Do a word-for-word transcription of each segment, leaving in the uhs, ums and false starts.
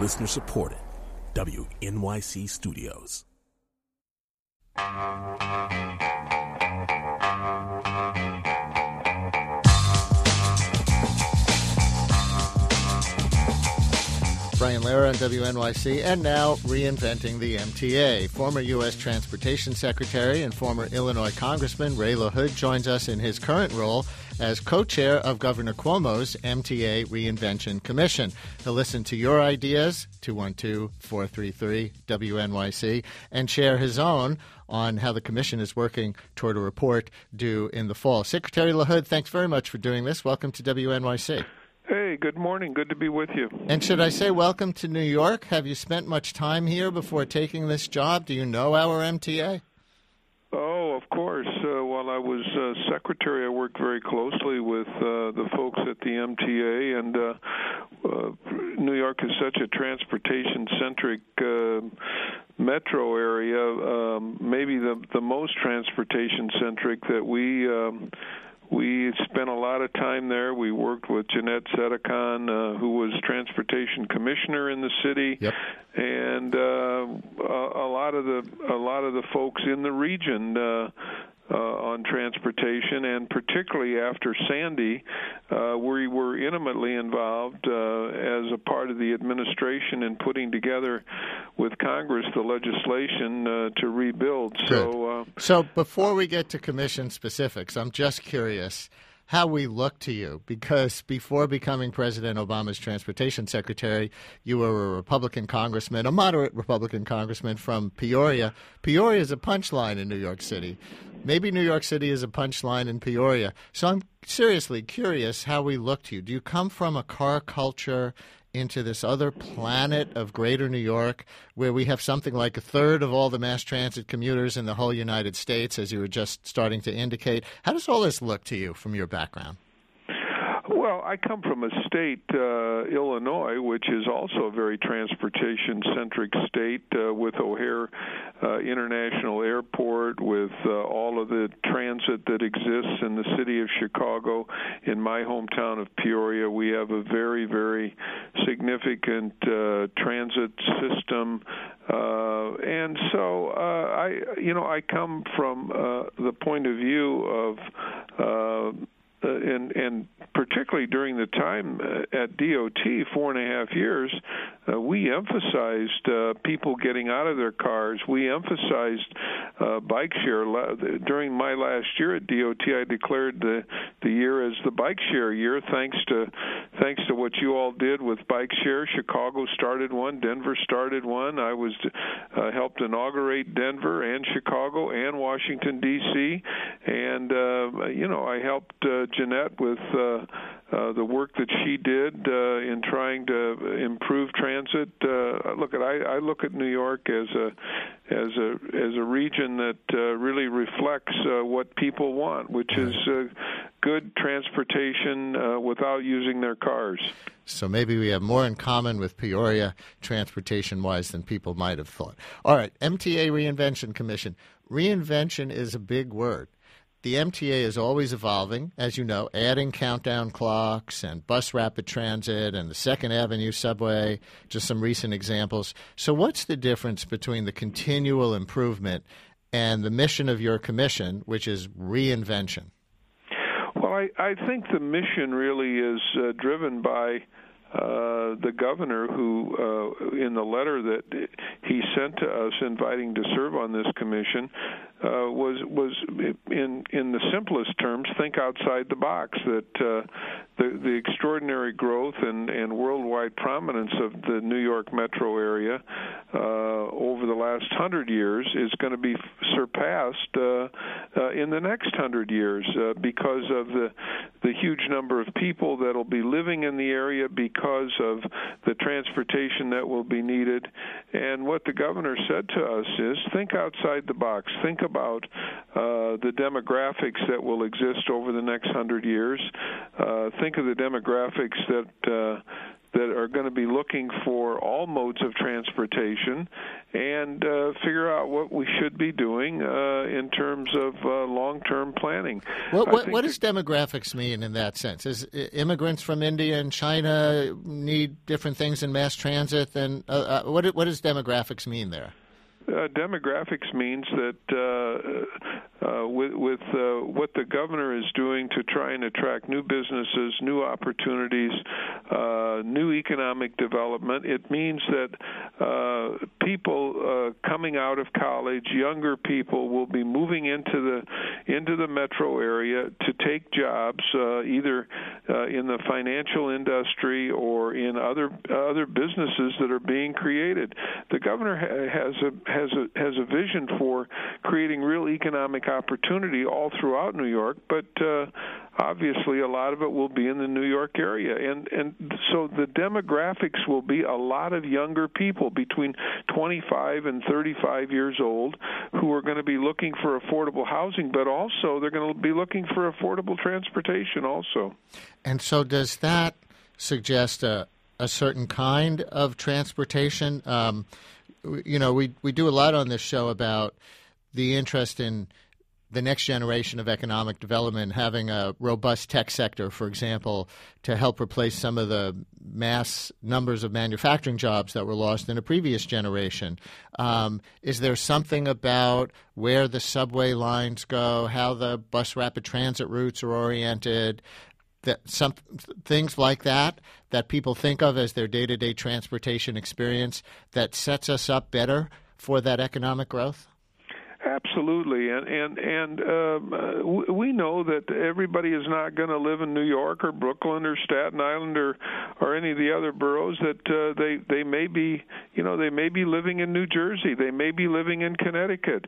Listener supported. W N Y C Studios. Brian Lehrer on W N Y C, and now reinventing the M T A. Former U S Transportation Secretary and former Illinois Congressman Ray LaHood joins us in his current role as co-chair of Governor Cuomo's M T A Reinvention Commission. He'll listen to your ideas, two one two, four three three, W N Y C, and share his own on how the commission is working toward a report due in the fall. Secretary LaHood, thanks very much for doing this. Welcome to W N Y C. Hey, good morning. Good to be with you. And should I say welcome to New York? Have you spent much time here before taking this job? Do you know our M T A? Oh, of course. Uh, while I was uh, secretary, I worked very closely with uh, the folks at the M T A, and uh, uh, New York is such a transportation-centric uh, metro area, um, maybe the, the most transportation-centric that we... Um, We spent a lot of time there. We worked with Jeanette Sedekon, uh, who was transportation commissioner in the city, yep. and uh, a, a lot of the a lot of the folks in the region uh, uh, on transportation, and particularly after Sandy, uh, we were intimately involved uh, as a part of the administration in putting together with Congress the legislation uh, to rebuild. Good. So, uh, so before we get to commission specifics, I'm just curious how we look to you, because before becoming President Obama's transportation secretary, you were a Republican congressman, a moderate Republican congressman from Peoria. Peoria is a punchline in New York City. Maybe New York City is a punchline in Peoria. So I'm seriously curious how we look to you. Do you come from a car culture into this other planet of greater New York, where we have something like a third of all the mass transit commuters in the whole United States, as you were just starting to indicate? How does all this look to you from your background? Well, I come from a state, uh, Illinois, which is also a very transportation-centric state uh, with O'Hare uh, International Airport, with uh, all of the transit that exists in the city of Chicago. In my hometown of Peoria, we have a very, very significant uh, transit system. Uh, and so, uh, I, you know, I come from uh, the point of view of uh, Uh, and, and particularly during the time uh, at D O T, four and a half years, uh, we emphasized uh, people getting out of their cars. We emphasized uh, bike share. During my last year at D O T, I declared the, the year as the bike share year, thanks to thanks to what you all did with bike share. Chicago started one, Denver started one. I was uh, helped inaugurate Denver and Chicago and Washington, D C, and uh, you know, I helped uh, Jeanette with uh, uh, the work that she did uh, in trying to improve transit. Uh, look at I, I look at New York as a as a as a region that uh, really reflects uh, what people want, which is uh, good transportation uh, without using their cars. So maybe we have more in common with Peoria transportation-wise than people might have thought. All right, M T A Reinvention Commission. Reinvention is a big word. The M T A is always evolving, as you know, adding countdown clocks and bus rapid transit and the Second Avenue subway, just some recent examples. So what's the difference between the continual improvement and the mission of your commission, which is reinvention? Well, I, I think the mission really is uh, driven by Uh, the governor, who uh, in the letter that he sent to us inviting to serve on this commission, uh, was was in in the simplest terms, think outside the box. That uh, the the extraordinary growth and, and worldwide prominence of the New York metro area uh, over the last hundred years is going to be surpassed uh, uh, in the next hundred years uh, because of the the huge number of people that will be living in the area because because of the transportation that will be needed. And what the governor said to us is, think outside the box. Think about uh, the demographics that will exist over the next hundred years. Uh, think of the demographics that uh, that are going to be looking for all modes of transportation and uh, figure out what we should be doing uh, in terms of uh, long-term planning. What, what, what does demographics mean in that sense? Is immigrants from India and China need different things in mass transit? Than, uh, uh, what, what does demographics mean there? Uh, demographics means that uh, uh, with, with uh, what the governor is doing to try and attract new businesses, new opportunities, uh, new economic development, it means that uh, people uh, coming out of college, younger people, will be moving into the into the metro area to take jobs, uh, either uh, in the financial industry or in other other businesses that are being created. The governor ha- has a has a has a vision for creating real economic opportunity all throughout New York, but uh, obviously a lot of it will be in the New York area, and and so the demographics will be a lot of younger people between twenty-five and thirty-five years old who are going to be looking for affordable housing, but also they're going to be looking for affordable transportation also. And so does that suggest a a certain kind of transportation? Um, You know, we we do a lot on this show about the interest in the next generation of economic development, having a robust tech sector, for example, to help replace some of the mass numbers of manufacturing jobs that were lost in a previous generation. Um, is there something about where the subway lines go, how the bus rapid transit routes are oriented, that some things like that that people think of as their day-to-day transportation experience that sets us up better for that economic growth? Absolutely, and and and um, we know that everybody is not going to live in New York or Brooklyn or Staten Island or or any of the other boroughs. That uh, they they may be, you know, they may be living in New Jersey, they may be living in Connecticut.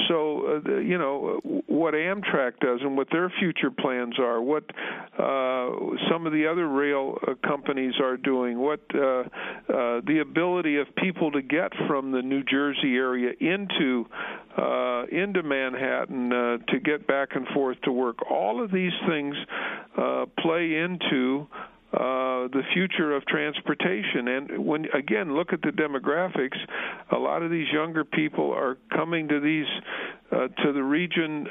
So uh, you know what Amtrak does and what their future plans are, what uh, some of the other rail uh, companies are doing, what uh, uh, the ability of people to get from the New Jersey area into Uh, into Manhattan uh, to get back and forth to work. All of these things uh, play into uh, the future of transportation. And when, again, look at the demographics, a lot of these younger people are coming to these uh, to the region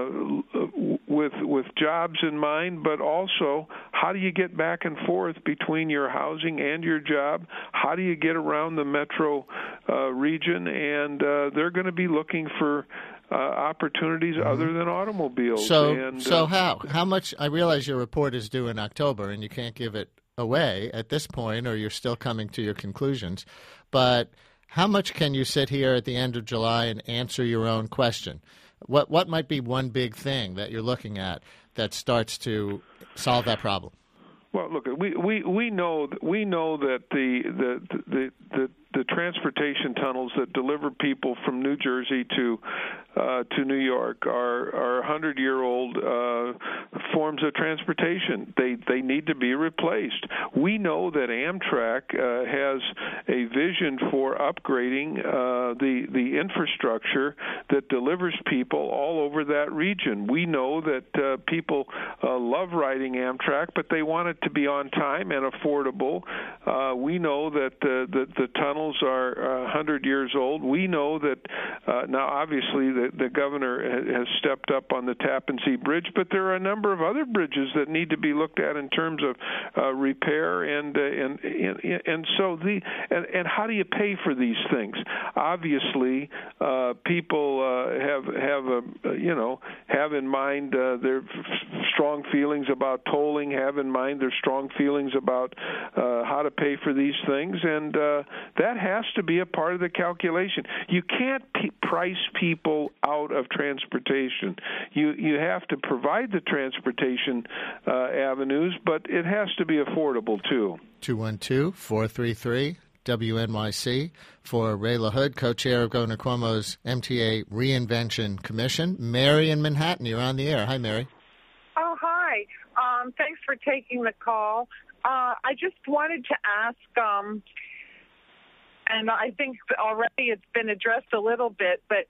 uh, with with jobs in mind, but also how do you get back and forth between your housing and your job? How do you get around the metro uh, region? And uh, they're going to be looking for Uh, opportunities mm-hmm. other than automobiles. So, and, so uh, how? How much? I realize your report is due in October, and you can't give it away at this point, or you're still coming to your conclusions. But how much can you sit here at the end of July and answer your own question? What What might be one big thing that you're looking at that starts to solve that problem? Well, look, we we we know we know that the the the the, the transportation tunnels that deliver people from New Jersey to uh, to New York are are hundred-year-old uh, forms of transportation. They they need to be replaced. We know that Amtrak uh, has a vision for upgrading uh, the the infrastructure that delivers people all over that region. We know that uh, people uh, love riding Amtrak, but they want it to be on time and affordable. Uh, we know that the, the, the tunnels are uh, one hundred years old. We know that uh, now, obviously, the, the governor has stepped up on the Tappan Zee Bridge, but there are a number of other bridges that need to be looked at in terms of uh, repair, and, uh, and and and so the and, and how do you pay for these things? Obviously, uh, people uh, have have a you know have in mind uh, their strong feelings about tolling, have in mind their strong feelings about uh, how to pay for these things, and uh, that has to be a part of the calculation. You can't p- price people out of transportation. You you have to provide the transportation uh, avenues, but it has to be affordable too. two one two, four three three, W N Y C for Ray LaHood, co-chair of Governor Cuomo's M T A Reinvention Commission. Mary in Manhattan, you're on the air. Hi, Mary. Oh, hi. Um, thanks for taking the call. Uh, I just wanted to ask, um, and I think already it's been addressed a little bit, but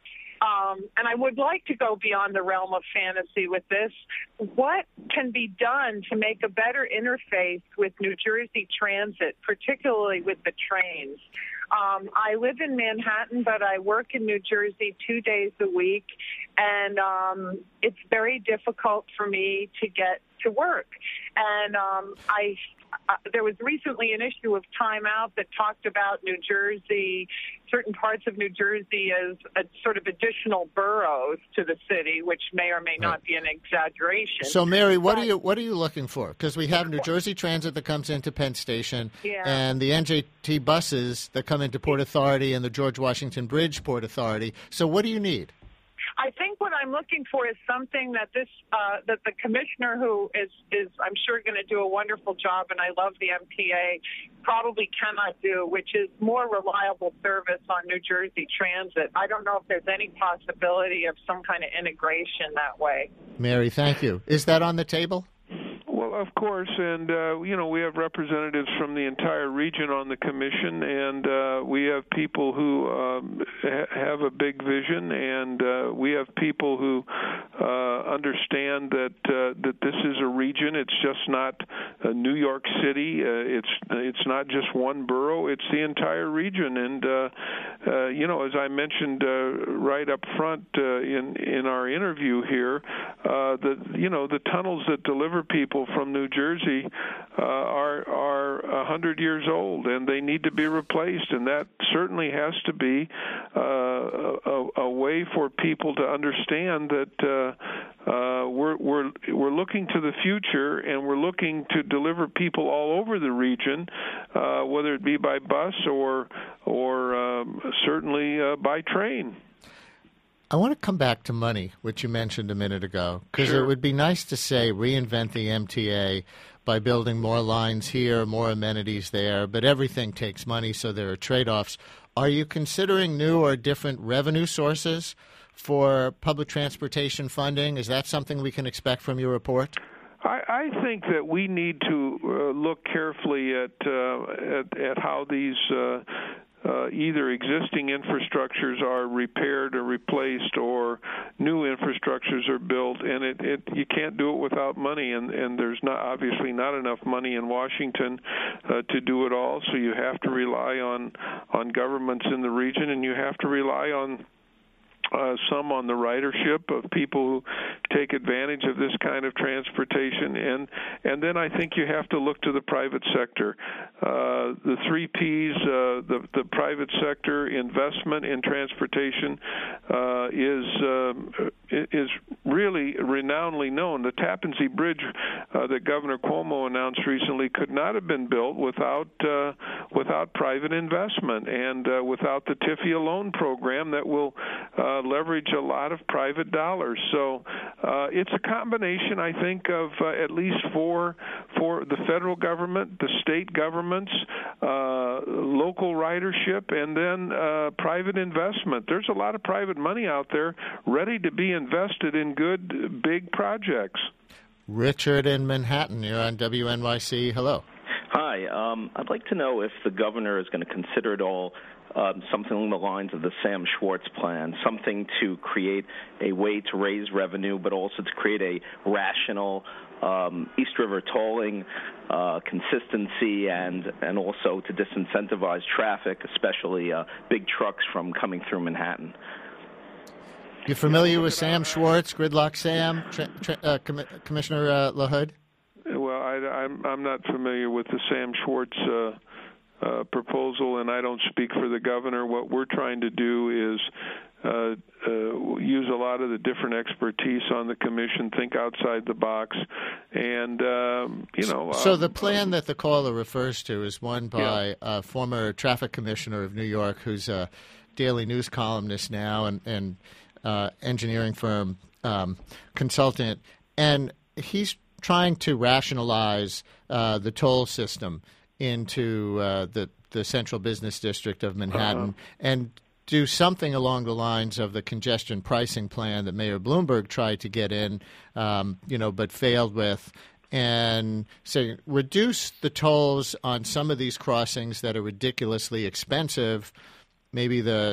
um, and I would like to go beyond the realm of fantasy with this. What can be done to make a better interface with New Jersey Transit, particularly with the trains? Um, I live in Manhattan, but I work in New Jersey two days a week, and um, it's very difficult for me to get to work. And um, I, uh, there was recently an issue of Time Out that talked about New Jersey, certain parts of New Jersey as a sort of additional boroughs to the city, which may or may not be an exaggeration. So, Mary, what but, are you what are you looking for? Because we have New Jersey Transit that comes into Penn Station, yeah. and the N J T buses that come into Port Authority and the George Washington Bridge Port Authority. So, what do you need? I think what I'm looking for is something that this uh, that the commissioner, who is, is I'm sure going to do a wonderful job, and I love the M T A, probably cannot do, which is more reliable service on New Jersey Transit. I don't know if there's any possibility of some kind of integration that way. Mary, thank you. Is that on the table? Well, of course, and, uh, you know, we have representatives from the entire region on the commission, and uh, we have people who um, ha- have a big vision, and uh, we have people who uh, understand that uh, that this is a region. It's just not uh, New York City. Uh, it's it's not just one borough. It's the entire region, and, uh, uh, you know, as I mentioned uh, right up front uh, in, in our interview here, uh, the, you know, the tunnels that deliver people from New Jersey uh, are are a hundred years old, and they need to be replaced. And that certainly has to be uh, a, a way for people to understand that uh, uh, we're we're we're looking to the future, and we're looking to deliver people all over the region, uh, whether it be by bus or or um, certainly uh, by train. I want to come back to money, which you mentioned a minute ago, because Sure. it would be nice to say reinvent the M T A by building more lines here, more amenities there, but everything takes money, so there are trade-offs. Are you considering new or different revenue sources for public transportation funding? Is that something we can expect from your report? I, I think that we need to uh, look carefully at, uh, at at how these uh, uh, either existing infrastructures are repaired or replaced, or new infrastructures are built, and it, it you can't do it without money, and, and there's not obviously not enough money in Washington uh, to do it all. So you have to rely on on governments in the region, and you have to rely on Uh, some on the ridership of people who take advantage of this kind of transportation, and and then I think you have to look to the private sector. Uh, the three Ps, uh, the the private sector investment in transportation uh, is um, is really renownedly known. The Tappan Zee Bridge uh, that Governor Cuomo announced recently could not have been built without uh, without private investment, and uh, without the TIFIA loan program that will uh, leverage a lot of private dollars. So uh, it's a combination, I think, of uh, at least for for the federal government, the state governments, uh, local ridership, and then uh, private investment. There's a lot of private money out there ready to be invested in good, big projects. Richard in Manhattan, you're on W N Y C. Hello. Hi. Um, I'd like to know if the governor is going to consider at all Um, something along the lines of the Sam Schwartz plan, something to create a way to raise revenue, but also to create a rational um, East River tolling uh, consistency, and, and also to disincentivize traffic, especially uh, big trucks from coming through Manhattan. You familiar with Sam Schwartz, Gridlock Sam, tra- tra- uh, Com- Commissioner uh, LaHood? Well, I, I'm, I'm not familiar with the Sam Schwartz uh Uh, proposal, and I don't speak for the governor. What we're trying to do is uh, uh, use a lot of the different expertise on the commission, think outside the box, and, um, you know... So um, the plan that the caller refers to is one by yeah. a former traffic commissioner of New York who's a daily news columnist now and, and uh, engineering firm um, consultant, and he's trying to rationalize uh, the toll system into uh, the the central business district of Manhattan, uh-huh. and do something along the lines of the congestion pricing plan that Mayor Bloomberg tried to get in, um, you know, but failed with, and say reduce the tolls on some of these crossings that are ridiculously expensive. Maybe the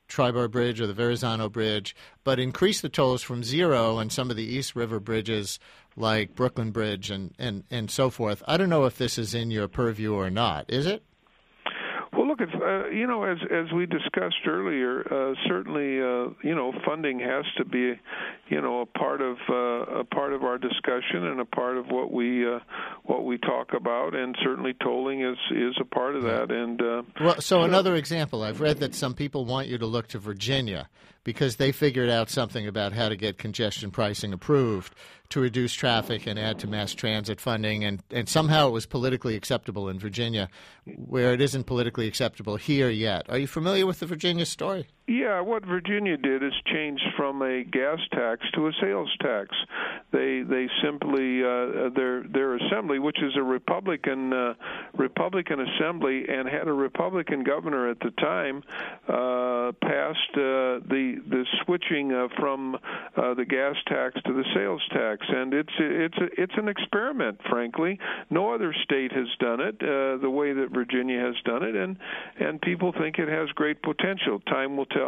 Triborough Bridge or the Verrazano Bridge, but increase the tolls from zero on some of the East River bridges like Brooklyn Bridge and, and, and so forth. I don't know if this is in your purview or not. Is it? Well, look, it's, uh, you know, as as we discussed earlier, uh, certainly, uh, you know, funding has to be, you know, a part of uh, a part of our discussion and a part of what we uh, what we talk about, and certainly tolling is is a part of that. And uh, well, so, so another example, I've read that some people want you to look to Virginia because they figured out something about how to get congestion pricing approved to reduce traffic and add to mass transit funding, and, and somehow it was politically acceptable in Virginia, where it isn't politically acceptable here yet. Are you familiar with the Virginia story? Yeah, what Virginia did is change from a gas tax to a sales tax. They they simply uh, their their assembly, which is a Republican uh, Republican assembly and had a Republican governor at the time, uh, passed uh, the the switching uh, from uh, the gas tax to the sales tax, and it's it's a, it's an experiment. Frankly, no other state has done it uh, the way that Virginia has done it, and and people think it has great potential. Time will tell.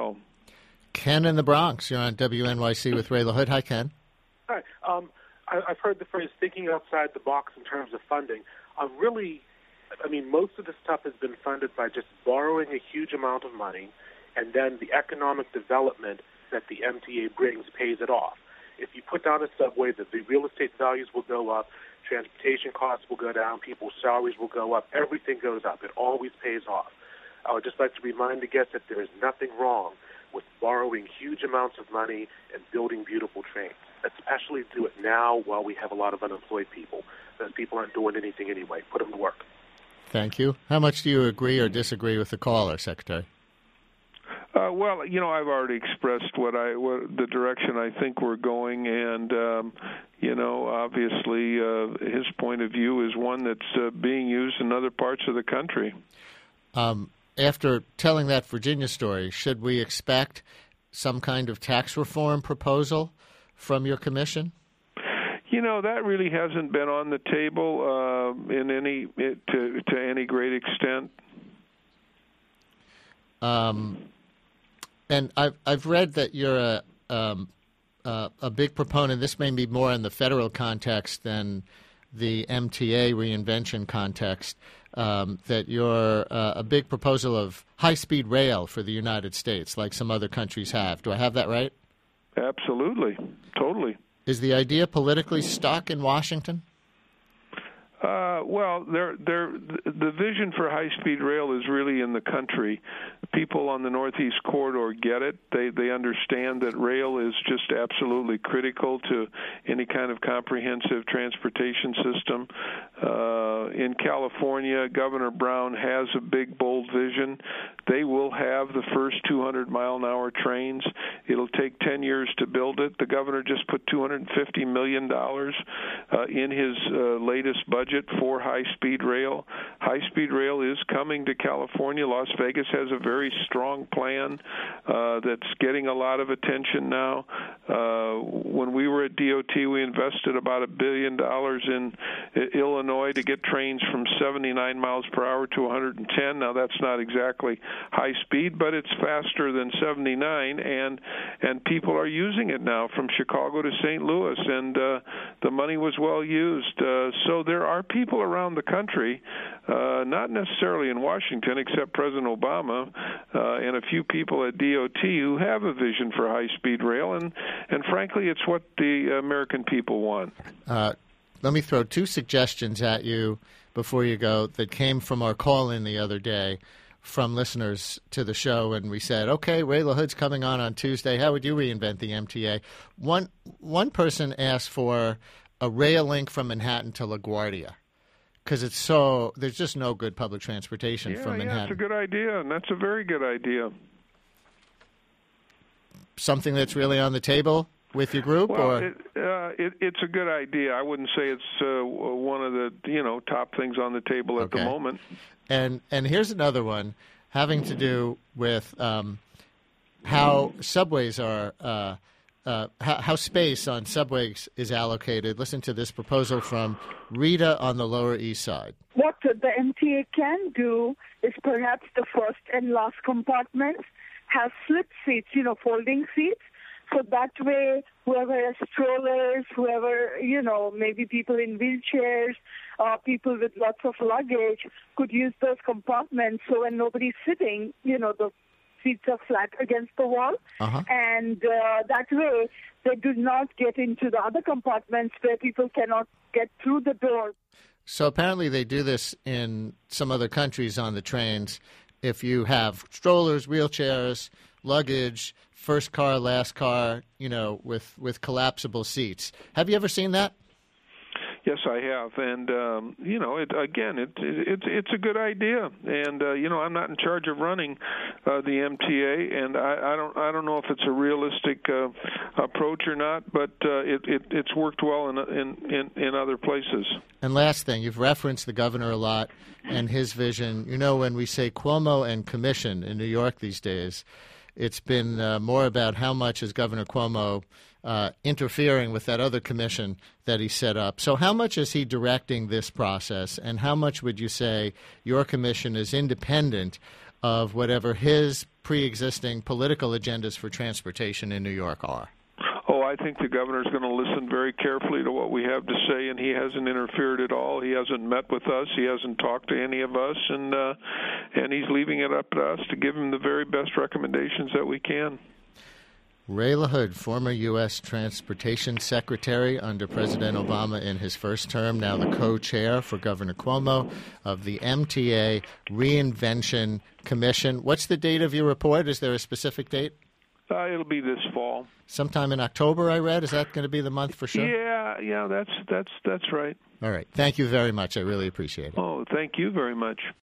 Ken in the Bronx, you're on W N Y C with Ray LaHood. Hi, Ken. Hi. Um, I, I've heard the phrase thinking outside the box in terms of funding. I'm really, I mean, most of the stuff has been funded by just borrowing a huge amount of money, and then the economic development that the M T A brings pays it off. If you put down a subway, the, the real estate values will go up, transportation costs will go down, people's salaries will go up, everything goes up. It always pays off. I would just like to remind the guests that there is nothing wrong with borrowing huge amounts of money and building beautiful trains, especially do it now while we have a lot of unemployed people. Those people aren't doing anything anyway. Put them to work. Thank you. How much do you agree or disagree with the caller, Secretary? Uh, well, you know, I've already expressed what I what the direction I think we're going, and um, you know, obviously, uh, his point of view is one that's uh, being used in other parts of the country. Um, after telling that Virginia story, should we expect some kind of tax reform proposal from your commission? You know, that really hasn't been on the table uh, in any it, to to any great extent. Um, and I've I've read that you're a um, uh, a big proponent. This may be more in the federal context than the M T A reinvention context. Um, that you're uh, a big proposal of high-speed rail for the United States, like some other countries have. Do I have that right? Absolutely, totally. Is the idea politically stuck in Washington? Uh, well, they're, they're, the vision for high-speed rail is really in the country. People on the Northeast Corridor get it. They they understand that rail is just absolutely critical to any kind of comprehensive transportation system. Uh, in California, Governor Brown has a big, bold vision. They will have the first two hundred mile an hour trains. It'll take ten years to build it. The governor just put two hundred fifty million dollars uh, in his uh, latest budget for high-speed rail. High-speed rail is coming to California. Las Vegas has a very strong plan uh, that's getting a lot of attention now. Uh, when we were at D O T, we invested about a billion dollars in Illinois to get trains from seventy-nine miles per hour to one hundred ten. Now, that's not exactly high speed, but it's faster than seventy-nine, and and people are using it now from Chicago to Saint Louis, and uh, the money was well used. Uh, so there are people around the country, uh, not necessarily in Washington, except President Obama uh, and a few people at D O T who have a vision for high-speed rail, and, and frankly, it's what the American people want. Uh, let me throw two suggestions at you before you go that came from our call-in the other day from listeners to the show, and we said, okay, Ray LaHood's coming on on Tuesday. How would you reinvent the M T A? One, one person asked for a rail link from Manhattan to LaGuardia, because it's so there's just no good public transportation yeah, from Manhattan. Yeah, that's a good idea, and that's a very good idea. Something that's really on the table with your group, well, or it, uh, it, it's a good idea. I wouldn't say it's uh, one of the you know top things on the table at okay. the moment. And and here's another one having to do with um, how subways are. Uh, Uh, how, how space on subways is allocated. Listen to this proposal from Rita on the Lower East Side. What the M T A can do is perhaps the first and last compartments have slip seats, you know, folding seats. So that way, whoever has strollers, whoever, you know, maybe people in wheelchairs, uh, people with lots of luggage could use those compartments. So when nobody's sitting, you know, the seats are flat against the wall. Uh-huh. And uh, that way, they do not get into the other compartments where people cannot get through the door. So apparently they do this in some other countries on the trains. If you have strollers, wheelchairs, luggage, first car, last car, you know, with, with collapsible seats. Have you ever seen that? Yes, I have, and um, you know, it, again, it, it, it's it's a good idea, and uh, you know, I'm not in charge of running uh, the M T A, and I, I don't I don't know if it's a realistic uh, approach or not, but uh, it, it it's worked well in, in in in other places. And last thing, you've referenced the governor a lot and his vision. You know, when we say Cuomo and commission in New York these days, it's been uh, more about how much is Governor Cuomo uh, interfering with that other commission that he set up. So how much is he directing this process, and how much would you say your commission is independent of whatever his pre-existing political agendas for transportation in New York are? Oh, I think the governor's going to listen very carefully to what we have to say, and he hasn't interfered at all. He hasn't met with us. He hasn't talked to any of us, and uh, and he's leaving it up to us to give him the very best recommendations that we can. Ray LaHood, former U S Transportation Secretary under President Obama in his first term, now the co-chair for Governor Cuomo of the M T A Reinvention Commission. What's the date of your report? Is there a specific date? Uh, it'll be this fall. Sometime in October, I read. Is that going to be the month for sure? Yeah, yeah, that's that's that's right. All right. Thank you very much. I really appreciate it. Oh, thank you very much.